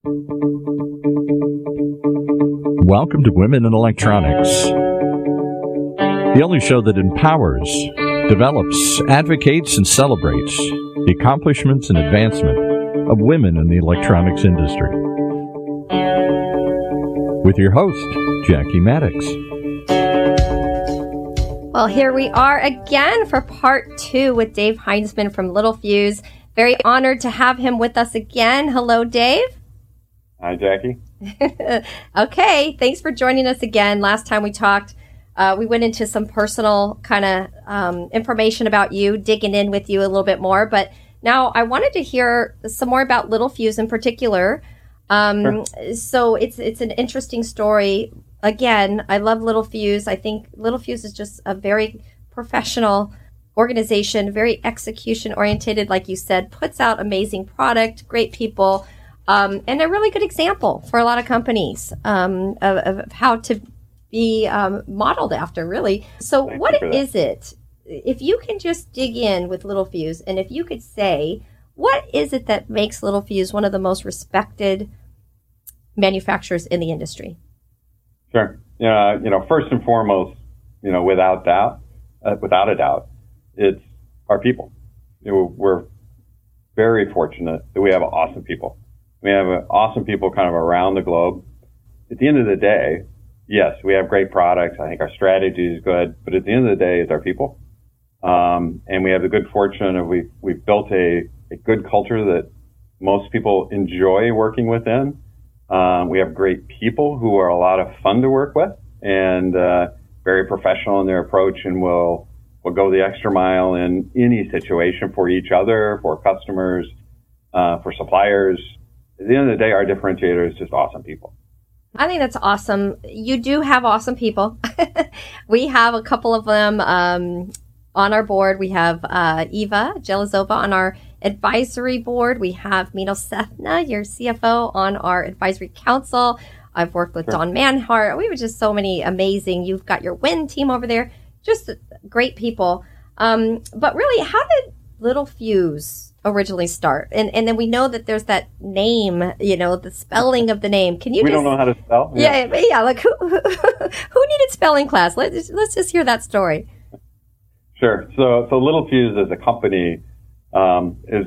Welcome to Women in Electronics, the only show that empowers, develops, advocates, and celebrates the accomplishments and advancement of women in the electronics industry. With your host, Jackie Maddox. Well, here we are again for part 2 with Dave Heinzman from Littelfuse. Very honored to have him with us again. Hello, Dave. Hi, Jackie. Okay, thanks for joining us again. Last time we talked, we went into some personal kind of information about you, digging in with you a little bit more. But now I wanted to hear some more about Littelfuse in particular. Sure. So it's an interesting story. Again, I love Littelfuse. I think Littelfuse is just a very professional organization, very execution oriented, like you said, puts out amazing product, great people, and a really good example for a lot of companies of how to be modeled after, really. So what is it, if you can just dig in with Littelfuse, and if you could say, what is it that makes Littelfuse one of the most respected manufacturers in the industry? Sure. First and foremost, without a doubt, it's our people. We're very fortunate that we have awesome people. We have awesome people kind of around the globe. At the end of the day, yes, we have great products. I think our strategy is good, but at the end of the day, it's our people. And we have the good fortune of we've built a good culture that most people enjoy working within. We have great people who are a lot of fun to work with and very professional in their approach, and will go the extra mile in any situation for each other, for customers, for suppliers. At the end of the day, our differentiator is just awesome people. I think that's awesome. You do have awesome people. We have a couple of them on our board. We have Eva Jelizova on our advisory board. We have Meenal Sethna, your CFO, on our advisory council. I've worked with Don Manhart. We have just so many amazing. You've got your WIN team over there. Just great people. But really, how did Littelfuse originally start? And then we know that there's that name, the spelling of the name. Can you don't know how to spell? Yeah. Like who needed spelling class? Let's just hear that story. Sure. So Littelfuse as a company is,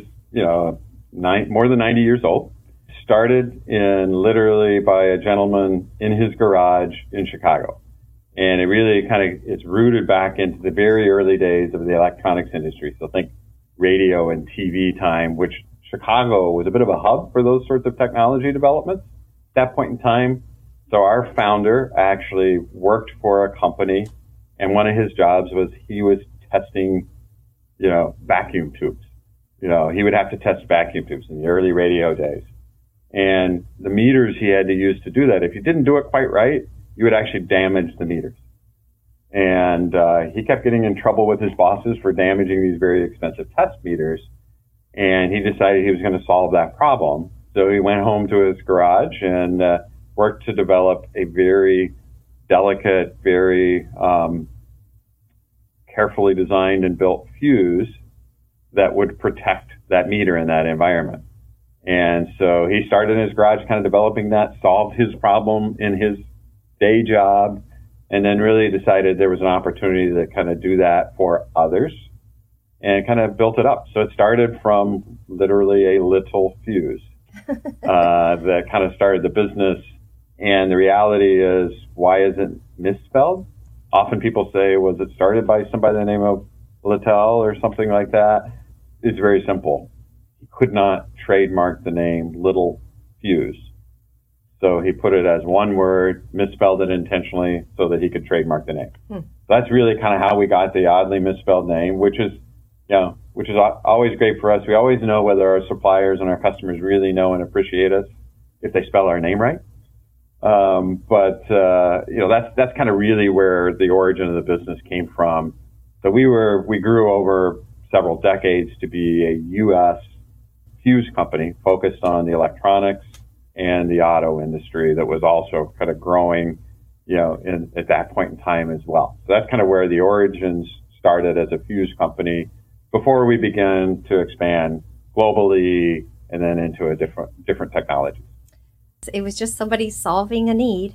more than 90 years old. Started literally by a gentleman in his garage in Chicago. And it really it's rooted back into the very early days of the electronics industry. So think radio and TV time, which Chicago was a bit of a hub for those sorts of technology developments at that point in time. So our founder actually worked for a company, and one of his jobs was he was testing, vacuum tubes. He would have to test vacuum tubes in the early radio days. And the meters he had to use to do that, if you didn't do it quite right, you would actually damage the meters. And he kept getting in trouble with his bosses for damaging these very expensive test meters. And he decided he was going to solve that problem. So he went home to his garage and worked to develop a very delicate, very carefully designed and built fuse that would protect that meter in that environment. And so he started in his garage kind of developing that, solved his problem in his day job, and then really decided there was an opportunity to kind of do that for others and kind of built it up. So it started from literally a little fuse that kind of started the business. And the reality is, why is it misspelled? Often people say, was it started by somebody by the name of Littell or something like that? It's very simple. He could not trademark the name Littelfuse. So he put it as one word, misspelled it intentionally so that he could trademark the name. So that's really kind of how we got the oddly misspelled name, which is always great for us. We always know whether our suppliers and our customers really know and appreciate us if they spell our name right. That's kind of really where the origin of the business came from. So we grew over several decades to be a U.S. fuse company focused on the electronics and the auto industry that was also kind of growing, at that point in time as well. So that's kind of where the origins started as a fuse company before we began to expand globally and then into a different technologies. It was just somebody solving a need.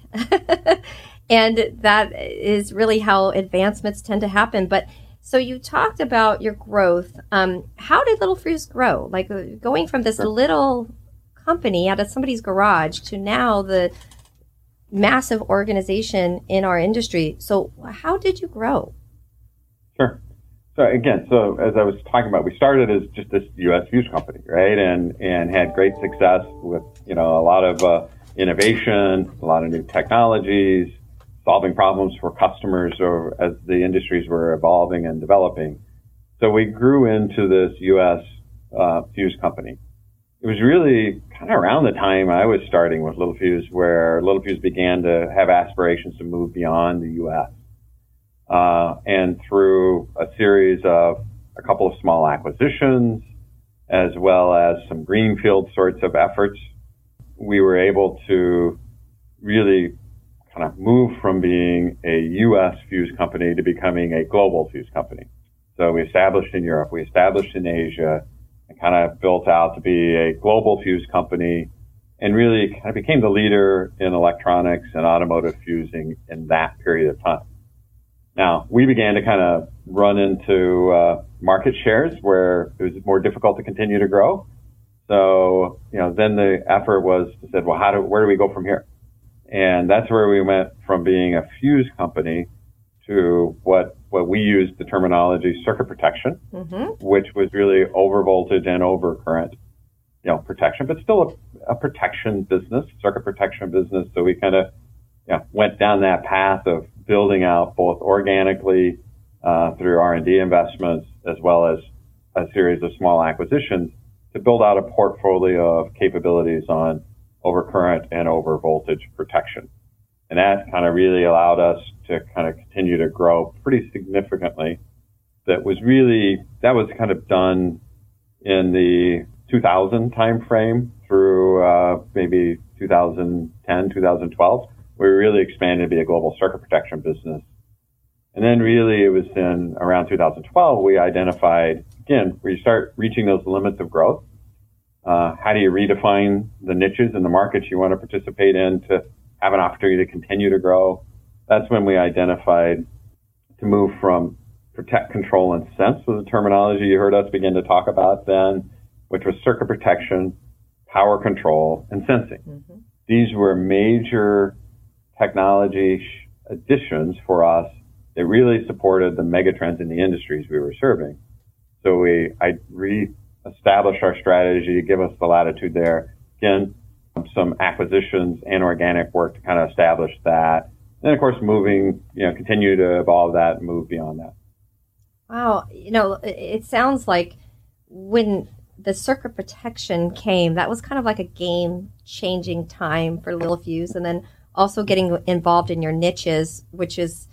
And that is really how advancements tend to happen. But so you talked about your growth. How did Littelfuse grow? Like going from this little company out of somebody's garage to now the massive organization in our industry. So how did you grow? Sure. So again, as I was talking about, we started as just this U.S. fuse company, right? And had great success with, a lot of innovation, a lot of new technologies, solving problems for customers as the industries were evolving and developing. So we grew into this U.S. fuse company. It was really kind of around the time I was starting with Littelfuse, where Littelfuse began to have aspirations to move beyond the U.S. And through a series of a couple of small acquisitions, as well as some greenfield sorts of efforts, we were able to really kind of move from being a U.S. fuse company to becoming a global fuse company. So we established in Europe, we established in Asia, and kind of built out to be a global fuse company, and really kind of became the leader in electronics and automotive fusing in that period of time. Now, we began to kind of run into market shares where it was more difficult to continue to grow. So, then the effort was to say, well, where do we go from here? And that's where we went from being a fuse company to what we used the terminology circuit protection, which was really over voltage and over current, protection, but still a protection business, circuit protection business. So we kind of went down that path of building out both organically through R&D investments, as well as a series of small acquisitions to build out a portfolio of capabilities on overcurrent and over voltage protection. And that kind of really allowed us to kind of continue to grow pretty significantly. That was kind of done in the 2000 timeframe through maybe 2010, 2012. We really expanded to be a global circuit protection business. And then really it was in around 2012, we identified, again, where you start reaching those limits of growth. How do you redefine the niches in the markets you want to participate in to have an opportunity to continue to grow? That's when we identified to move from protect, control, and sense was the terminology you heard us begin to talk about then, which was circuit protection, power control, and sensing. These were major technology additions for us that really supported the megatrends in the industries we were serving. So I re-established our strategy to give us the latitude there. Again, some acquisitions and organic work to kind of establish that. And then, of course, continue to evolve that and move beyond that. Wow. It sounds like when the circuit protection came, that was kind of like a game-changing time for Littelfuse. And then also getting involved in your niches, which is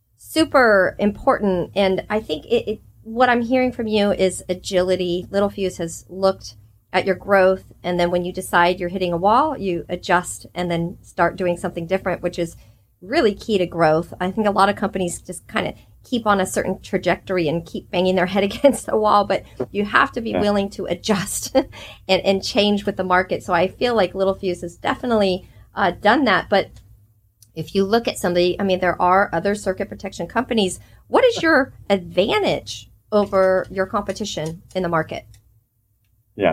super important. And I think what I'm hearing from you is agility. Littelfuse has looked at your growth, and then when you decide you're hitting a wall, you adjust and then start doing something different, which is really key to growth. I think a lot of companies just kind of keep on a certain trajectory and keep banging their head against the wall, but you have to be willing to adjust and change with the market. So I feel like Littelfuse has definitely done that. But if you look at there are other circuit protection companies. What is your advantage over your competition in the market? Yeah.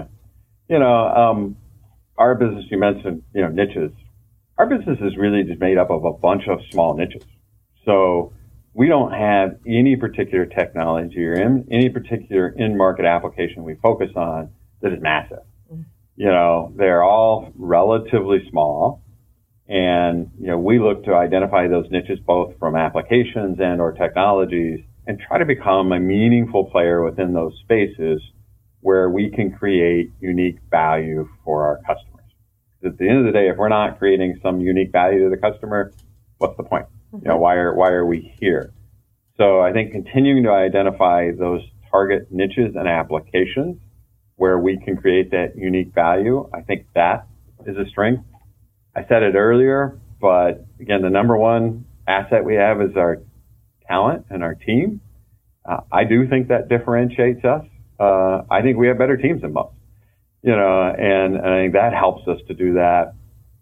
Our business, you mentioned, niches. Our business is really just made up of a bunch of small niches. So we don't have any particular technology or any particular in-market application we focus on that is massive. They're all relatively small. And, we look to identify those niches both from applications and or technologies and try to become a meaningful player within those spaces where we can create unique value for our customers. At the end of the day, if we're not creating some unique value to the customer, what's the point? Why are we here? So I think continuing to identify those target niches and applications where we can create that unique value, I think that is a strength. I said it earlier, but again, the number one asset we have is our talent and our team. I do think that differentiates us. I think we have better teams than most, and I think that helps us to do that.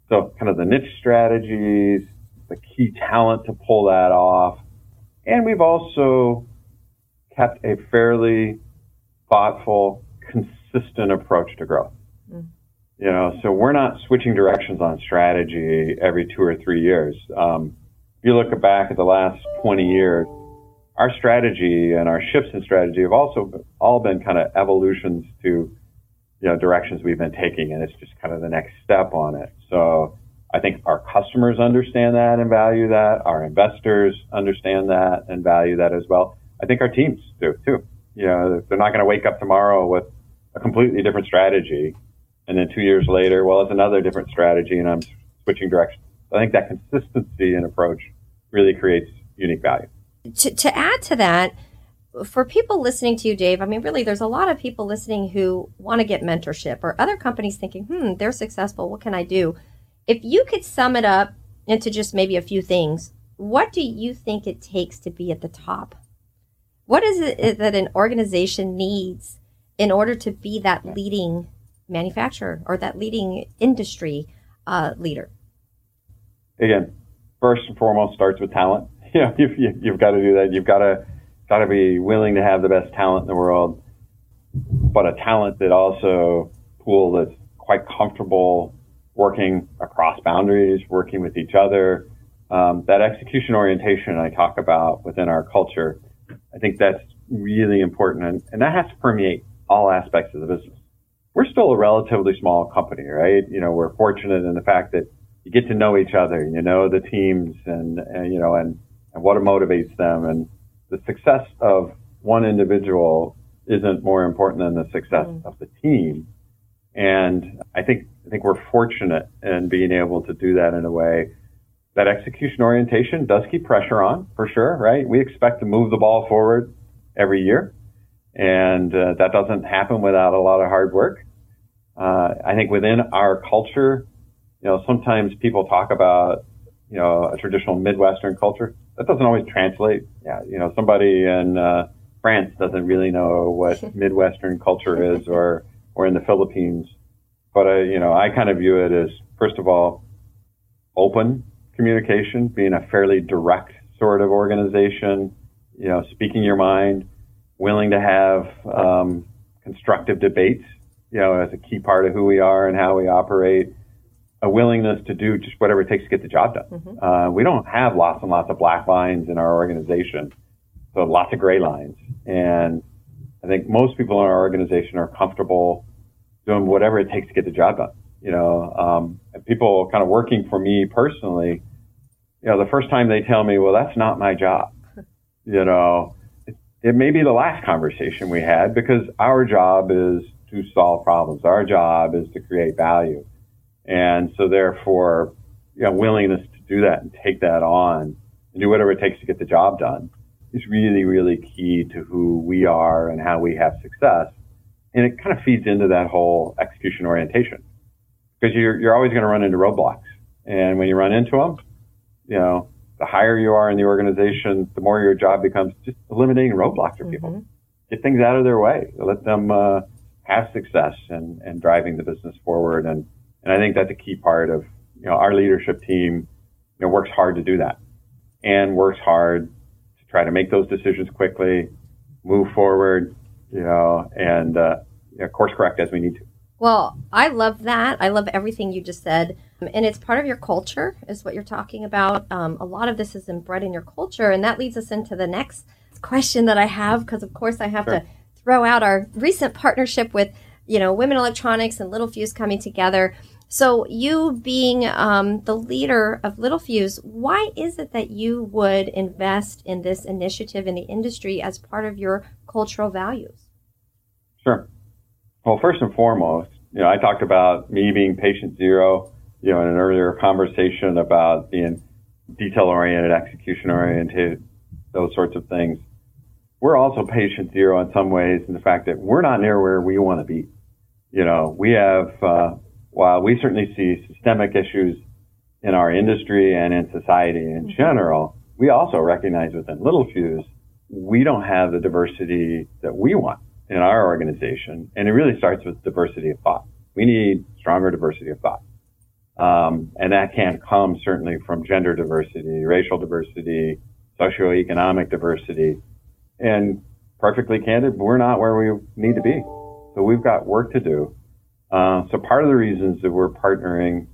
So kind of the niche strategies, the key talent to pull that off. And we've also kept a fairly thoughtful, consistent approach to growth. You know, so we're not switching directions on strategy every 2 or 3 years. If you look back at the last 20 years, our strategy and our shifts in strategy have also all been kind of evolutions to, you know, directions we've been taking, and it's just kind of the next step on it. So I think our customers understand that and value that. Our investors understand that and value that as well. I think our teams do too. You know, they're not going to wake up tomorrow with a completely different strategy, and then 2 years later, well, it's another different strategy, and I'm switching directions. I think that consistency in approach really creates unique value. To add to that, for people listening to you, Dave, I mean, really, there's a lot of people listening who want to get mentorship, or other companies thinking, they're successful. What can I do? If you could sum it up into just maybe a few things, what do you think it takes to be at the top? What is it that an organization needs in order to be that leading manufacturer or that leading industry leader? Again, first and foremost, starts with talent. You know, you've got to do that. You've got to be willing to have the best talent in the world, but a talent that also pool that's quite comfortable working across boundaries, working with each other. That execution orientation I talk about within our culture, I think that's really important, and that has to permeate all aspects of the business. We're still a relatively small company, right? You know, we're fortunate in the fact that you get to know each other, you know, the teams and you know, and what motivates them, and the success of one individual isn't more important than the success of the team. And I think we're fortunate in being able to do that in a way. That execution orientation does keep pressure on, for sure, right? We expect to move the ball forward every year, and that doesn't happen without a lot of hard work. I think within our culture, you know, sometimes people talk about, you know, a traditional Midwestern culture. That doesn't always translate. Yeah, you know, somebody in France doesn't really know what Midwestern culture is, or in the Philippines. But you know, I kind of view it as, first of all, open communication, being a fairly direct sort of organization. You know, speaking your mind, willing to have constructive debates. You know, as a key part of who we are and how we operate. A willingness to do just whatever it takes to get the job done. We don't have lots and lots of black lines in our organization, so lots of gray lines. And I think most people in our organization are comfortable doing whatever it takes to get the job done. You know, and people kind of working for me personally, you know, the first time they tell me, well, that's not my job, you know, it may be the last conversation we had, because our job is to solve problems. Our job is to create value. And so therefore, you know, willingness to do that and take that on and do whatever it takes to get the job done is really, really key to who we are and how we have success. And it kind of feeds into that whole execution orientation, because you're always going to run into roadblocks. And when you run into them, you know, the higher you are in the organization, the more your job becomes just eliminating roadblocks for people. Get things out of their way. Let them have success and driving the business forward. And I think that's a key part of, you know, our leadership team, you know, works hard to do that, and works hard to try to make those decisions quickly, move forward, you know, and course correct as we need to. Well, I love that. I love everything you just said. And it's part of your culture is what you're talking about. A lot of this is inbred in your culture. And that leads us into the next question that I have, because, of course, I have to throw out our recent partnership with, you know, Women Electronics and Littelfuse coming together. So you being the leader of Littelfuse, why is it that you would invest in this initiative in the industry as part of your cultural values? Sure. Well, first and foremost, you know, I talked about me being patient zero, you know, in an earlier conversation about being detail-oriented, execution-oriented, those sorts of things. We're also patient zero in some ways in the fact that we're not near where we want to be. You know, we have, while we certainly see systemic issues in our industry and in society in general, we also recognize within Littelfuse, we don't have the diversity that we want in our organization. And it really starts with diversity of thought. We need stronger diversity of thought. And that can't come certainly from gender diversity, racial diversity, socioeconomic diversity. And perfectly candid, we're not where we need to be. So we've got work to do. So part of the reasons that we're partnering,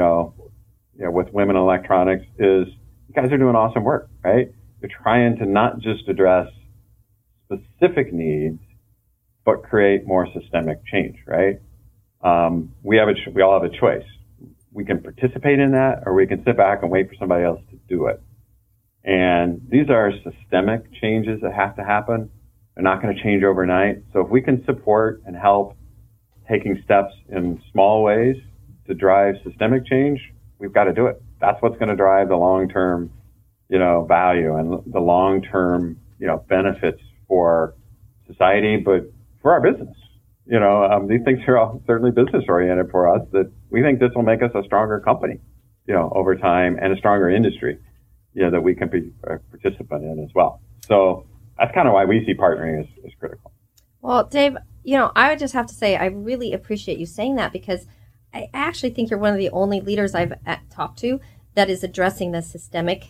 with Women in Electronics is you guys are doing awesome work, right? You're trying to not just address specific needs, but create more systemic change, right? We all have a choice. We can participate in that, or we can sit back and wait for somebody else to do it. And these are systemic changes that have to happen. They're not going to change overnight. So if we can support and help taking steps in small ways to drive systemic change, we've got to do it. That's what's going to drive the long-term, value and the long-term, benefits for society, but for our business. These things are all certainly business oriented for us, that we think this will make us a stronger company, over time, and a stronger industry, that we can be a participant in as well. So that's kind of why we see partnering as critical. Well, Dave, I would just have to say, I really appreciate you saying that, because I actually think you're one of the only leaders I've talked to that is addressing the systemic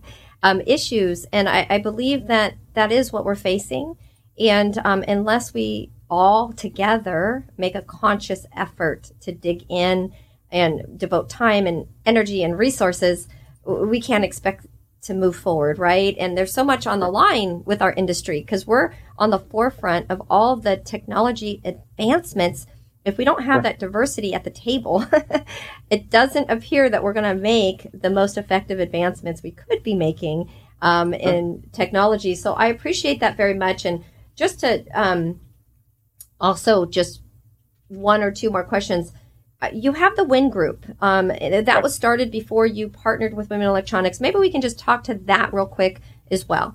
issues. And I believe that is what we're facing. And unless we all together make a conscious effort to dig in and devote time and energy and resources, we can't expect to move forward, right? And there's so much on the line with our industry, because we're on the forefront of all the technology advancements. If we don't have that diversity at the table, it doesn't appear that we're going to make the most effective advancements we could be making in technology. So I appreciate that very much. And just to also just one or two more questions. You have the WIN Group. That was started before you partnered with Women in Electronics. Maybe we can just talk to that real quick as well.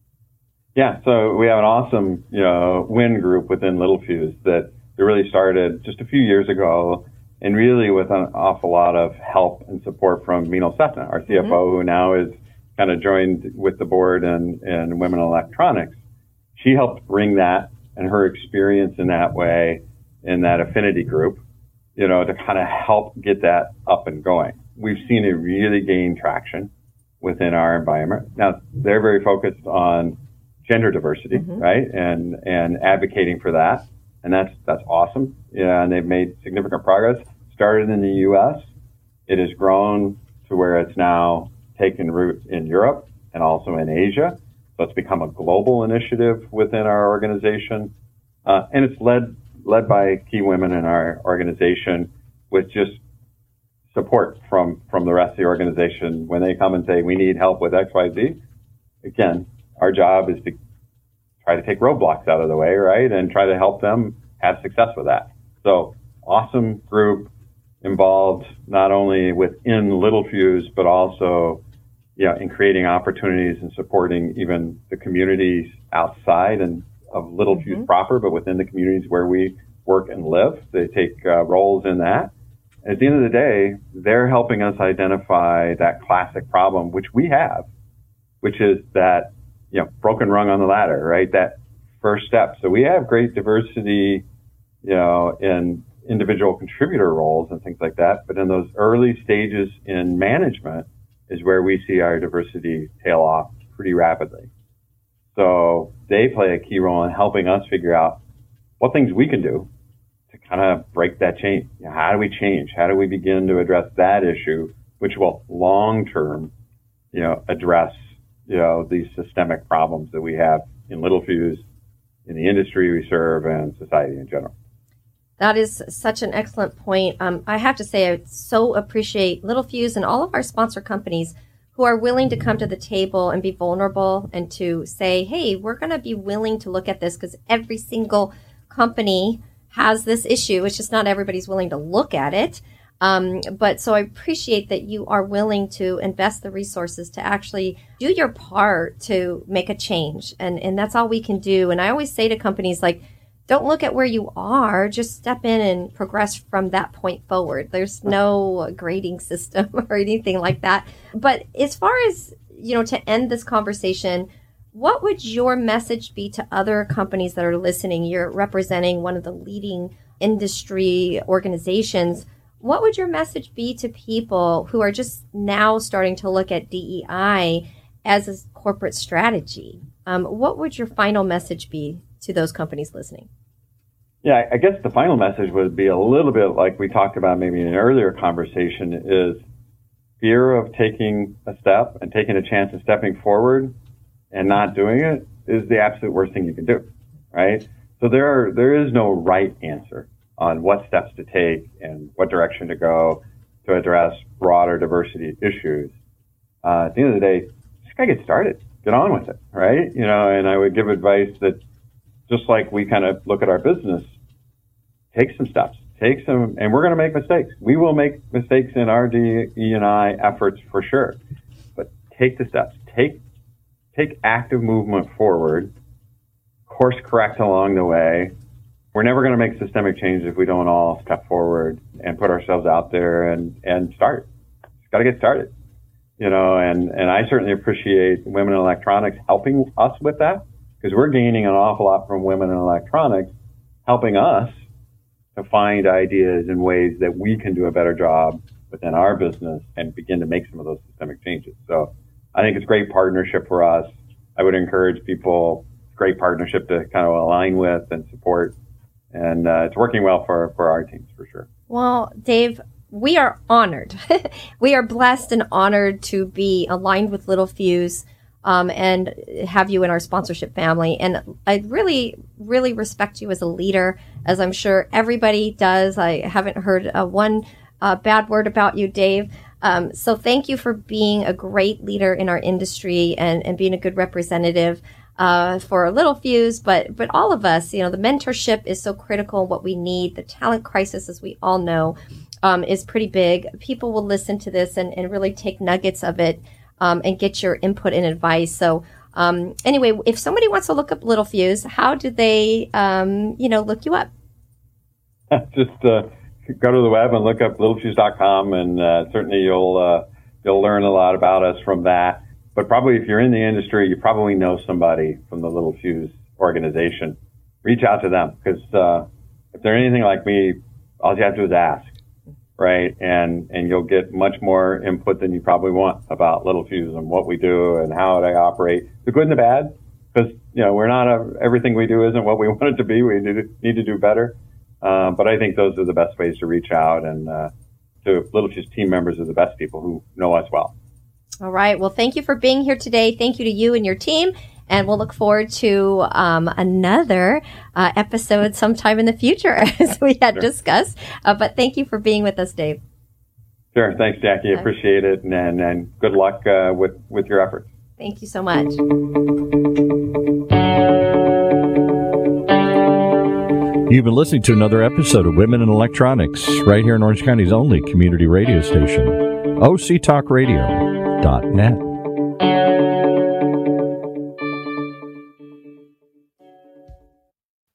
Yeah, so we have an awesome, WIN Group within Littelfuse that really started just a few years ago, and really with an awful lot of help and support from Meenal Sethna, our CFO, who now is kind of joined with the board and Women in Electronics. She helped bring that and her experience in that way in that affinity group, to kind of help get that up and going. We've seen it really gain traction within our environment. Now, they're very focused on gender diversity, right? And advocating for that. And that's awesome. Yeah, and they've made significant progress. Started in the U.S. It has grown to where it's now taken root in Europe and also in Asia. So it's become a global initiative within our organization. And it's led by key women in our organization, with just support from the rest of the organization. When they come and say, we need help with XYZ, again, our job is to try to take roadblocks out of the way, right? And try to help them have success with that. So awesome group involved not only within Littelfuse, but also in creating opportunities and supporting even the communities outside and of Littelfuse proper, but within the communities where we work and live. They take roles in that. And at the end of the day, they're helping us identify that classic problem, which we have, which is that, broken rung on the ladder, right? That first step. So we have great diversity, in individual contributor roles and things like that. But in those early stages in management is where we see our diversity tail off pretty rapidly. So they play a key role in helping us figure out what things we can do to kind of break that chain. How do we change? How do we begin to address that issue, which will long-term, address, these systemic problems that we have in Littelfuse, in the industry we serve, and society in general. That is such an excellent point. I have to say, I so appreciate Littelfuse and all of our sponsor companies who are willing to come to the table and be vulnerable and to say, hey, we're going to be willing to look at this, because every single company has this issue. It's just not everybody's willing to look at it. But so I appreciate that you are willing to invest the resources to actually do your part to make a change. And that's all we can do. And I always say to companies, don't look at where you are, just step in and progress from that point forward. There's no grading system or anything like that. But as far as, to end this conversation, what would your message be to other companies that are listening? You're representing one of the leading industry organizations. what would your message be to people who are just now starting to look at DEI as a corporate strategy? What would your final message be to those companies listening? Yeah, I guess the final message would be a little bit like we talked about maybe in an earlier conversation, is fear of taking a step and taking a chance of stepping forward and not doing it is the absolute worst thing you can do, right? So there is no right answer on what steps to take and what direction to go to address broader diversity issues. At the end of the day, just gotta get started, get on with it, right? And I would give advice that just like we kind of look at our business, take some steps, and we're going to make mistakes. We will make mistakes in our DE&I efforts for sure, but take the steps, take active movement forward, course correct along the way. We're never going to make systemic change if we don't all step forward and put ourselves out there and start. Just got to get started, and I certainly appreciate Women in Electronics helping us with that, because we're gaining an awful lot from Women in Electronics, helping us to find ideas and ways that we can do a better job within our business and begin to make some of those systemic changes. So I think it's a great partnership for us. I would encourage people, great partnership to kind of align with and support. And it's working well for our teams for sure. Well, Dave, we are honored. We are blessed and honored to be aligned with Littelfuse and have you in our sponsorship family. And I really, really respect you as a leader, as I'm sure everybody does. I haven't heard one bad word about you, Dave. So thank you for being a great leader in our industry and being a good representative for Littelfuse, but all of us. The mentorship is so critical. What we need, the talent crisis, as we all know, is pretty big. People will listen to this and really take nuggets of it and get your input and advice. So anyway, if somebody wants to look up Littelfuse, how do they look you up? Just go to the web and look up littelfuse.com, and certainly you'll learn a lot about us from that. But probably if you're in the industry, you probably know somebody from the Littelfuse organization. Reach out to them, because if they're anything like me, all you have to do is ask, right? And you'll get much more input than you probably want about Littelfuse and what we do and how they operate, the good and the bad, because we're not everything we do isn't what we want it to be. We need to do better. But I think those are the best ways to reach out, and to Littelfuse team members are the best people who know us well. All right. Well, thank you for being here today. Thank you to you and your team. And we'll look forward to another episode sometime in the future, as we had discussed. But thank you for being with us, Dave. Sure. Thanks, Jackie. Appreciate it. And good luck with your efforts. Thank you so much. You've been listening to another episode of Women in Electronics, right here in Orange County's only community radio station, OCTalkRadio.net.